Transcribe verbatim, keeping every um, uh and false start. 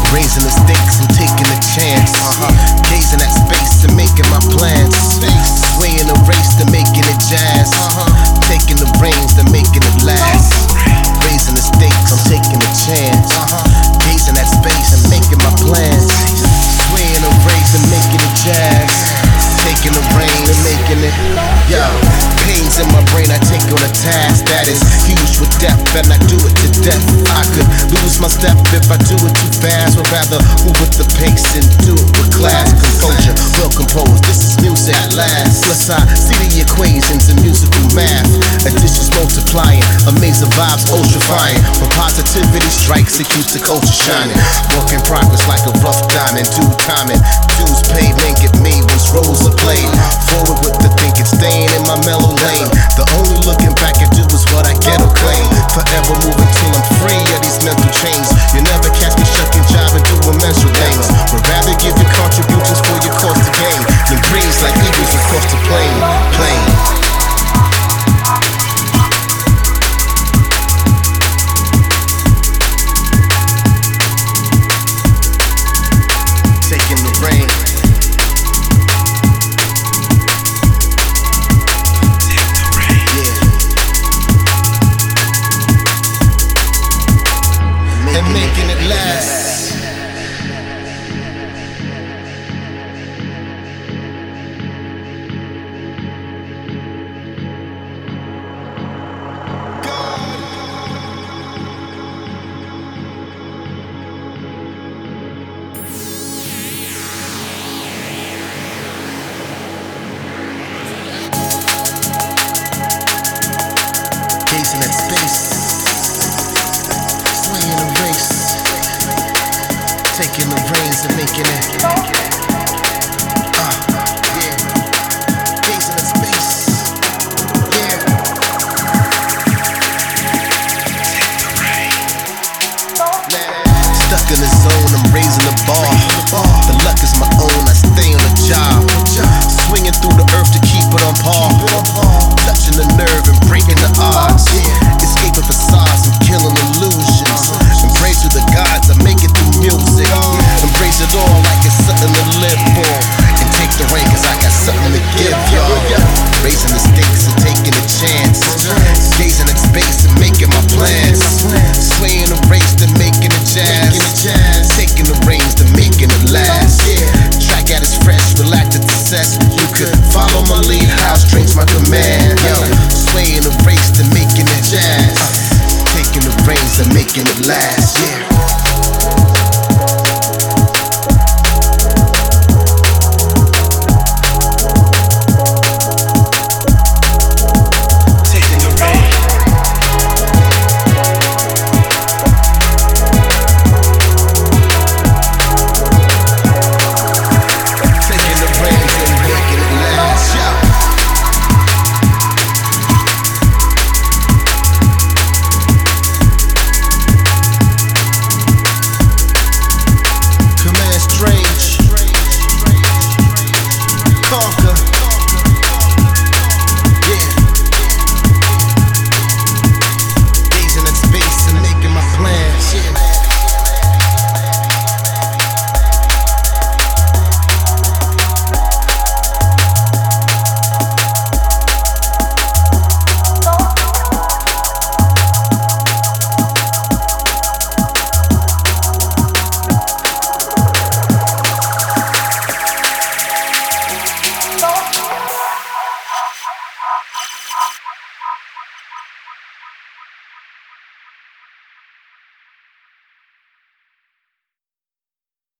Raising the stakes and taking a chance. Gazing at space and making my plans. Swaying the race to making it jazz. Taking the reins and making it last. Raising the stakes, I'm taking a chance. Gazing at space and making my plans. Swaying the race and making it jazz. Taking the reins and making it. Yo, pains in my brain I take on a task that is huge with depth, and I do it to death. I could lose my step if I do it too fast. Would rather move with the pace and do it with class. Composure, well composed, this is music at last. Plus I see the equations in musical math. Additions multiplying, amazing vibes ultrafying. When positivity strikes, it keeps the culture shining. Work in progress like a rough diamond. Due timing, dues paid, men get made once roles are played. Forward with the thinking, staying in my mellow lane. The only looking back I do is what I get or claim. Forever moving till I'm free of these mental chains. You never catch me shucking, jiving, doing menstrual things. Would rather give you contributions for your cost to gain than dreams like eagles across the plane. Plane. Taking the reins. And making it last. Gazing at space. Taking the reins and making it. Uh, yeah. Gazing at space. Yeah. Take the reins. Stuck in the zone, I'm raising the bar. The luck is my own, I stay on the job. Swinging through the earth to keep it on par. Touching the nerve and breaking the odds. Escaping facades and killing illusions. Embrace to the gods, I make it through music. Embrace it all like it's something to live for. And take the reign cause I got something to give y'all. Raising the stakes and taking a chance. Gazing at space and making my plans. Swaying the race to making it jazz. Taking the reins to making it last. Track at its fresh, relax at the set. You could follow my lead, house strings my command. Yo, swaying the race to making it jazz. Taking the reins and making it last. Yeah.